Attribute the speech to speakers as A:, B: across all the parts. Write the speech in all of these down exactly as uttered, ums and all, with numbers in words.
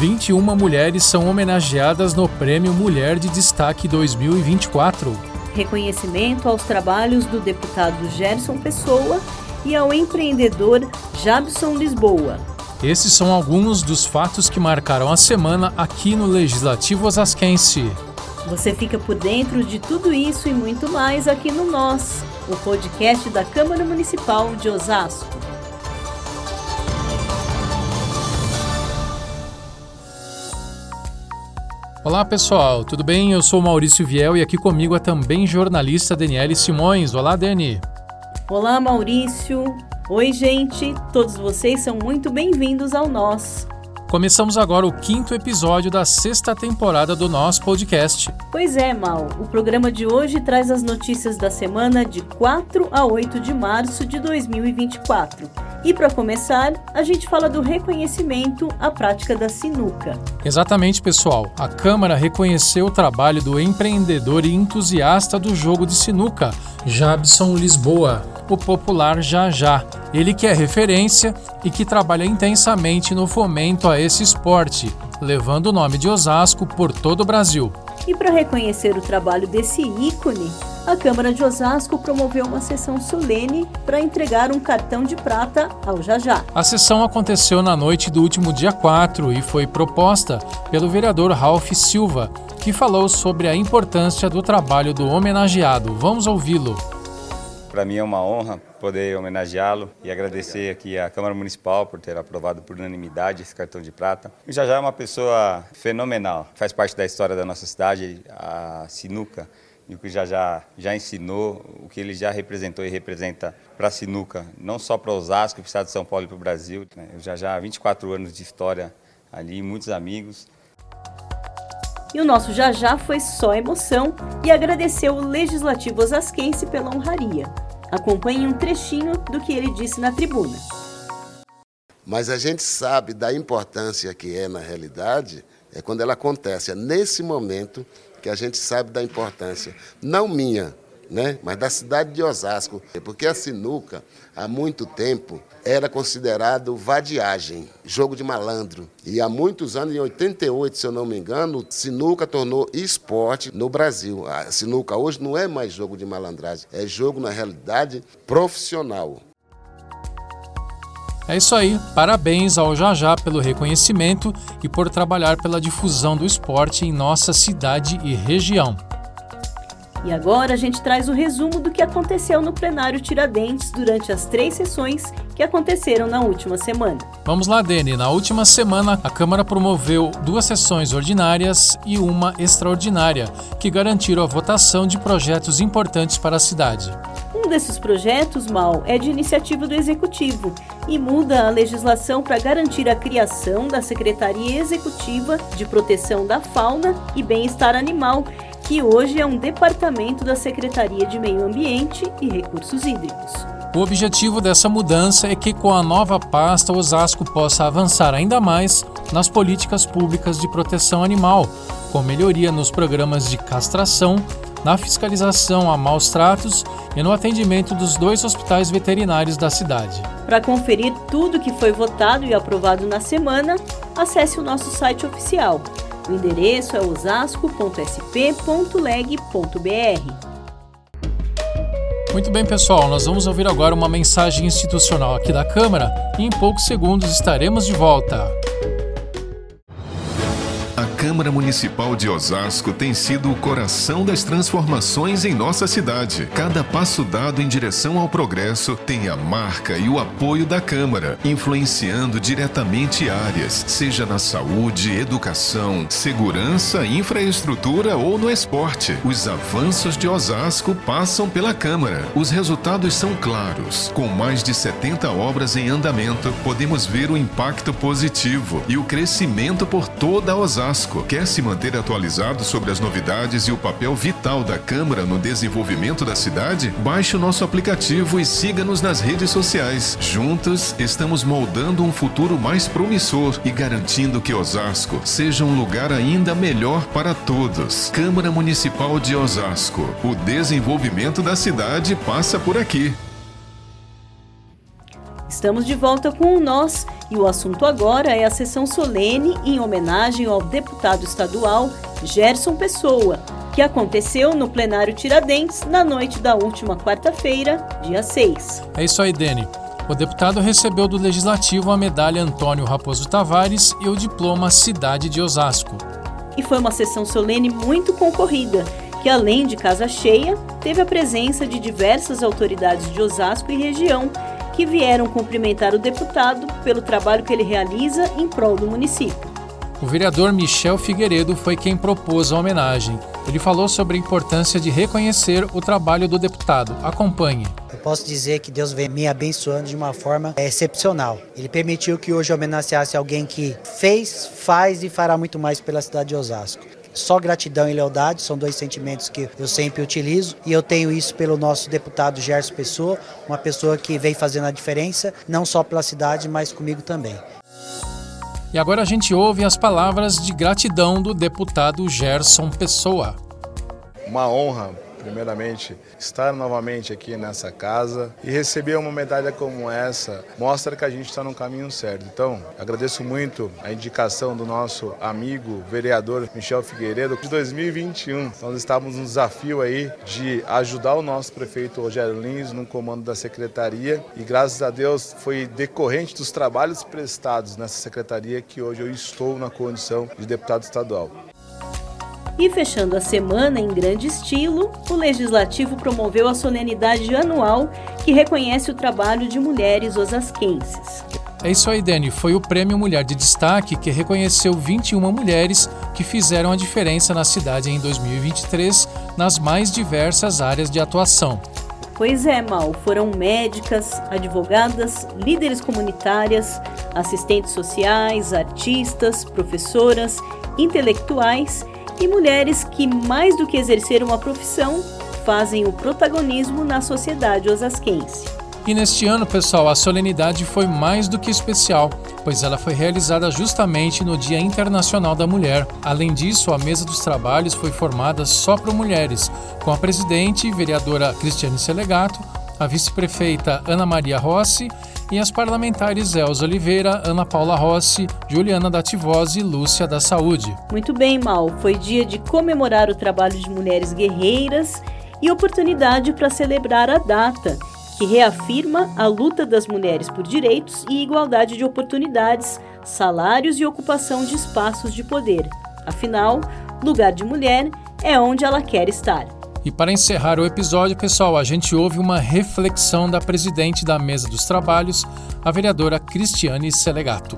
A: vinte e uma mulheres são homenageadas no Prêmio Mulher de Destaque dois mil e vinte e quatro.
B: Reconhecimento aos trabalhos do deputado Gerson Pessoa e ao empreendedor Jabson Lisboa.
A: Esses são alguns dos fatos que marcaram a semana aqui no Legislativo Osasquense.
B: Você fica por dentro de tudo isso e muito mais aqui no Nós, o podcast da Câmara Municipal de Osasco.
A: Olá pessoal, tudo bem? Eu sou Maurício Viel e aqui comigo é também jornalista Daniele Simões. Olá, Dani.
B: Olá, Maurício. Oi, gente. Todos vocês são muito bem-vindos ao Nós.
A: Começamos agora o quinto episódio da sexta temporada do nosso podcast.
B: Pois é, Mal. O programa de hoje traz as notícias da semana de quatro a oito de março de dois mil e vinte e quatro. E para começar, a gente fala do reconhecimento à prática da sinuca.
A: Exatamente, pessoal. A Câmara reconheceu o trabalho do empreendedor e entusiasta do jogo de sinuca, Jabson Lisboa, o popular Jajá. Ele que é referência e que trabalha intensamente no fomento a esse esporte, levando o nome de Osasco por todo o Brasil.
B: E para reconhecer o trabalho desse ícone, a Câmara de Osasco promoveu uma sessão solene para entregar um cartão de prata ao Jajá.
A: A sessão aconteceu na noite do último dia quatro e foi proposta pelo vereador Ralph Silva, que falou sobre a importância do trabalho do homenageado. Vamos ouvi-lo.
C: Para mim é uma honra poder homenageá-lo e agradecer aqui à Câmara Municipal por ter aprovado por unanimidade esse cartão de prata. O Jajá é uma pessoa fenomenal, faz parte da história da nossa cidade, a sinuca, e o que o Jajá já ensinou, o que ele já representou e representa para a sinuca, não só para Osasco, para o estado de São Paulo e para o Brasil. O Jajá, vinte e quatro anos de história ali, muitos amigos.
B: E o nosso Jajá foi só emoção e agradeceu o Legislativo Osasquense pela honraria. Acompanhe um trechinho do que ele disse na tribuna.
D: Mas a gente sabe da importância que é na realidade, é quando ela acontece. É nesse momento que a gente sabe da importância, não minha, né, mas da cidade de Osasco. Porque a sinuca, há muito tempo, era considerado vadiagem, jogo de malandro. E há muitos anos, em oitenta e oito, se eu não me engano, sinuca tornou esporte no Brasil. A sinuca hoje não é mais jogo de malandragem, é jogo, na realidade, profissional.
A: É isso aí, parabéns ao Jajá pelo reconhecimento e por trabalhar pela difusão do esporte em nossa cidade e região.
B: E agora a gente traz o resumo do que aconteceu no plenário Tiradentes durante as três sessões que aconteceram na última semana.
A: Vamos lá, Dani. Na última semana, a Câmara promoveu duas sessões ordinárias e uma extraordinária, que garantiram a votação de projetos importantes para a cidade.
B: Um desses projetos, Mal, é de iniciativa do Executivo e muda a legislação para garantir a criação da Secretaria Executiva de Proteção da Fauna e Bem-Estar Animal, que hoje é um departamento da Secretaria de Meio Ambiente e Recursos Hídricos.
A: O objetivo dessa mudança é que, com a nova pasta, Osasco possa avançar ainda mais nas políticas públicas de proteção animal, com melhoria nos programas de castração, na fiscalização a maus tratos e no atendimento dos dois hospitais veterinários da cidade.
B: Para conferir tudo que foi votado e aprovado na semana, acesse o nosso site oficial. O endereço é osasco ponto s p ponto leg ponto b r.
A: Muito bem, pessoal, nós vamos ouvir agora uma mensagem institucional aqui da Câmara e em poucos segundos estaremos de volta.
E: A Câmara Municipal de Osasco tem sido o coração das transformações em nossa cidade. Cada passo dado em direção ao progresso tem a marca e o apoio da Câmara, influenciando diretamente áreas, seja na saúde, educação, segurança, infraestrutura ou no esporte. Os avanços de Osasco passam pela Câmara. Os resultados são claros. Com mais de setenta obras em andamento, podemos ver o impacto positivo e o crescimento por toda Osasco. Quer se manter atualizado sobre as novidades e o papel vital da Câmara no desenvolvimento da cidade? Baixe o nosso aplicativo e siga-nos nas redes sociais. Juntos, estamos moldando um futuro mais promissor e garantindo que Osasco seja um lugar ainda melhor para todos. Câmara Municipal de Osasco. O desenvolvimento da cidade passa por aqui.
B: Estamos de volta com o Nós e o assunto agora é a sessão solene em homenagem ao deputado estadual Gerson Pessoa, que aconteceu no plenário Tiradentes na noite da última quarta-feira, dia seis.
A: É isso aí, Dani. O deputado recebeu do Legislativo a medalha Antônio Raposo Tavares e o diploma Cidade de Osasco.
B: E foi uma sessão solene muito concorrida, que além de casa cheia, teve a presença de diversas autoridades de Osasco e região que vieram cumprimentar o deputado pelo trabalho que ele realiza em prol do município.
A: O vereador Michel Figueiredo foi quem propôs a homenagem. Ele falou sobre a importância de reconhecer o trabalho do deputado. Acompanhe.
F: Eu posso dizer que Deus vem me abençoando de uma forma excepcional. Ele permitiu que hoje eu homenageasse alguém que fez, faz e fará muito mais pela cidade de Osasco. Só gratidão e lealdade são dois sentimentos que eu sempre utilizo e eu tenho isso pelo nosso deputado Gerson Pessoa, uma pessoa que vem fazendo a diferença, não só pela cidade, mas comigo também.
A: E agora a gente ouve as palavras de gratidão do deputado Gerson Pessoa.
G: Uma honra, primeiramente, estar novamente aqui nessa casa e receber uma medalha como essa mostra que a gente está no caminho certo. Então, agradeço muito a indicação do nosso amigo vereador Michel Figueiredo. De dois mil e vinte e um, nós estávamos no desafio aí de ajudar o nosso prefeito Rogério Lins no comando da secretaria e graças a Deus foi decorrente dos trabalhos prestados nessa secretaria que hoje eu estou na condição de deputado estadual.
B: E fechando a semana em grande estilo, o Legislativo promoveu a solenidade anual que reconhece o trabalho de mulheres osasquenses.
A: É isso aí, Dani. Foi o Prêmio Mulher de Destaque que reconheceu vinte e uma mulheres que fizeram a diferença na cidade em dois mil e vinte e três nas mais diversas áreas de atuação.
B: Pois é, Mal, foram médicas, advogadas, líderes comunitárias, assistentes sociais, artistas, professoras, intelectuais e mulheres que, mais do que exercer uma profissão, fazem o protagonismo na sociedade osasquense.
A: E neste ano, pessoal, a solenidade foi mais do que especial, pois ela foi realizada justamente no Dia Internacional da Mulher. Além disso, a mesa dos trabalhos foi formada só por mulheres, com a presidente e vereadora Cristiane Selegato, a vice-prefeita Ana Maria Rossi e as parlamentares Elza Oliveira, Ana Paula Rossi, Juliana da Tivose e Lúcia da Saúde.
B: Muito bem, Mal. Foi dia de comemorar o trabalho de mulheres guerreiras e oportunidade para celebrar a data, que reafirma a luta das mulheres por direitos e igualdade de oportunidades, salários e ocupação de espaços de poder. Afinal, lugar de mulher é onde ela quer estar.
A: E para encerrar o episódio, pessoal, a gente ouve uma reflexão da presidente da Mesa dos Trabalhos, a vereadora Cristiane Selegato.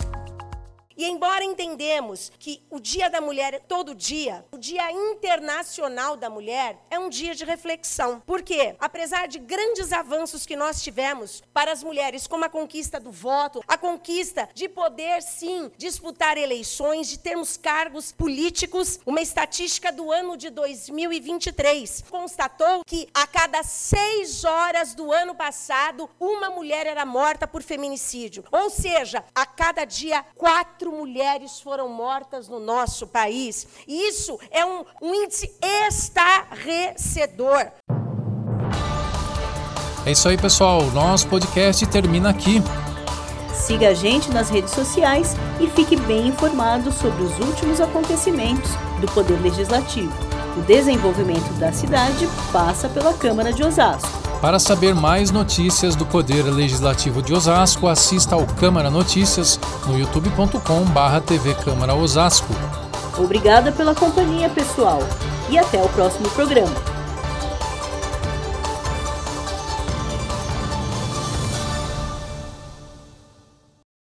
H: E embora entendemos que o Dia da Mulher é todo dia, o Dia Internacional da Mulher é um dia de reflexão. Porque, apesar de grandes avanços que nós tivemos para as mulheres, como a conquista do voto, a conquista de poder, sim, disputar eleições, de termos cargos políticos, uma estatística do ano de dois mil e vinte e três constatou que a cada seis horas do ano passado, uma mulher era morta por feminicídio. Ou seja, a cada dia, quatro mulheres foram mortas no nosso país. E isso é um, um índice estarrecedor.
A: É isso aí, pessoal. O nosso podcast termina aqui.
B: Siga a gente nas redes sociais e fique bem informado sobre os últimos acontecimentos do Poder Legislativo. O desenvolvimento da cidade passa pela Câmara de Osasco.
A: Para saber mais notícias do Poder Legislativo de Osasco, assista ao Câmara Notícias no youtube ponto com barra T V Câmara Osasco.
B: Obrigada pela companhia, pessoal, e até o próximo programa.